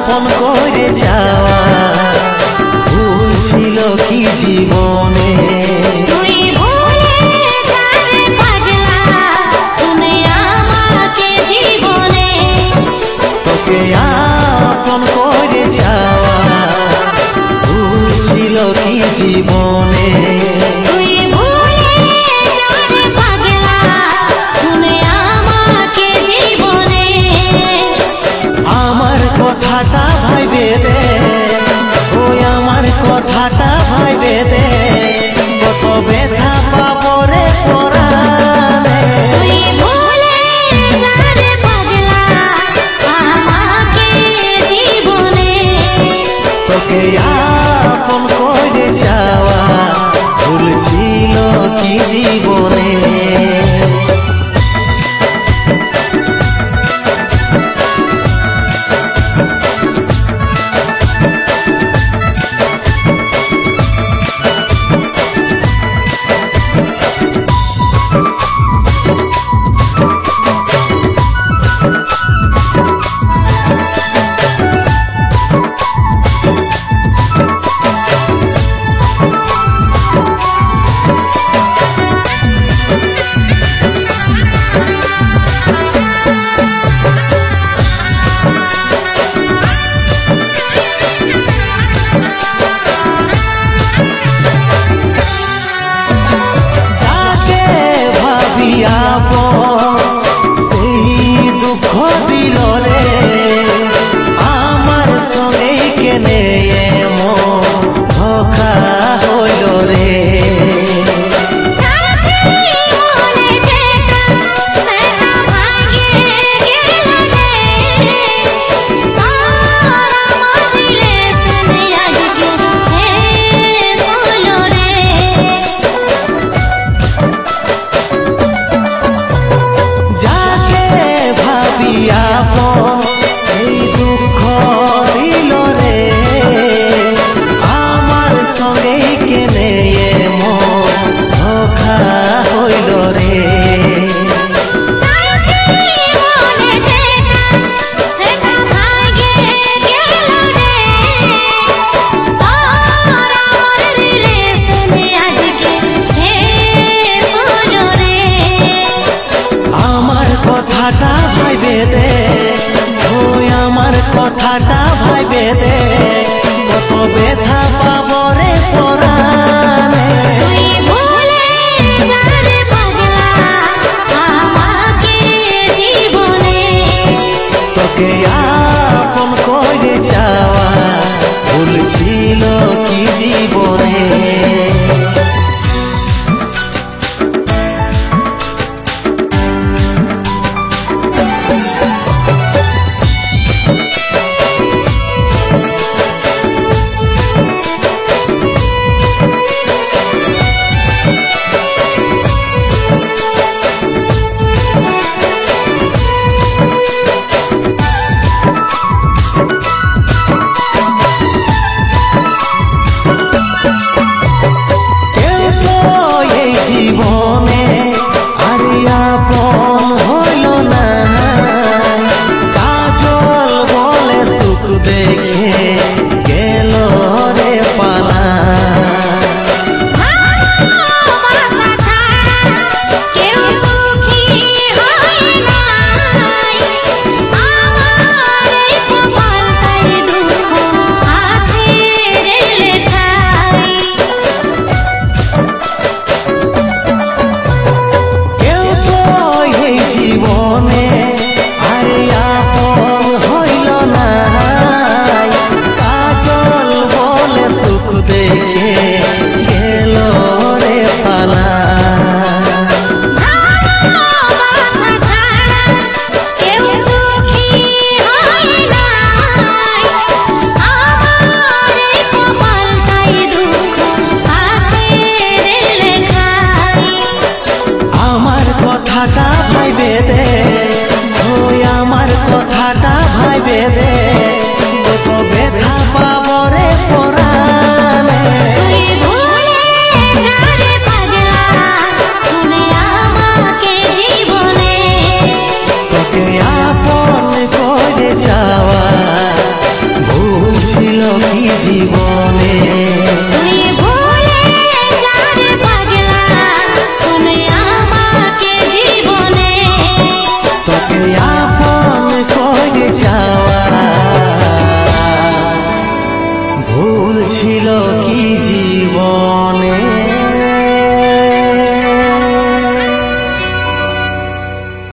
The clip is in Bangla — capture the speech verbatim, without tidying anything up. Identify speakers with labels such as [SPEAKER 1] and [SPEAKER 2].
[SPEAKER 1] আপন করে যাওয়া ভুল ছিল কি জীবনে
[SPEAKER 2] তুই ভুলে যা রে পাগলা শুনে আমাকে জীবনে
[SPEAKER 1] তোকে আপন করে যাওয়া ভুল ছিল কি জীবনে
[SPEAKER 2] তুই ভুলে যা রে পাগলা শুনে আমাকে জীবনে
[SPEAKER 1] আমার কথাটা ভাইবে দে ওই আমার কথাটা ভাইবে দে কত ব্যথা পাবো রে পরাণে
[SPEAKER 2] তুই ভুলে যা রে পাগলা আমাকে জীবনে
[SPEAKER 1] তোকে আপন করে যাওয়া ভুল ছিল কি জীবনে সেই দুঃখ দিল রে আমার সঙ্গে কেনে ধোকা হইল রে সেই দুঃখ দিল রে আমার সঙ্গে কেনে ধোকা হইল রে আমার কথাটা ভাইবে দে ওই আমার কথাটা ভাইবে দে কত ব্যথা পাবো রে পরাণে
[SPEAKER 2] তুই ভুলে যা রে পাগলা আমাকে জীবনে
[SPEAKER 1] তোকে আপন করে যাওয়া ভুল ছিল কি জীবনে তোকে আপন করে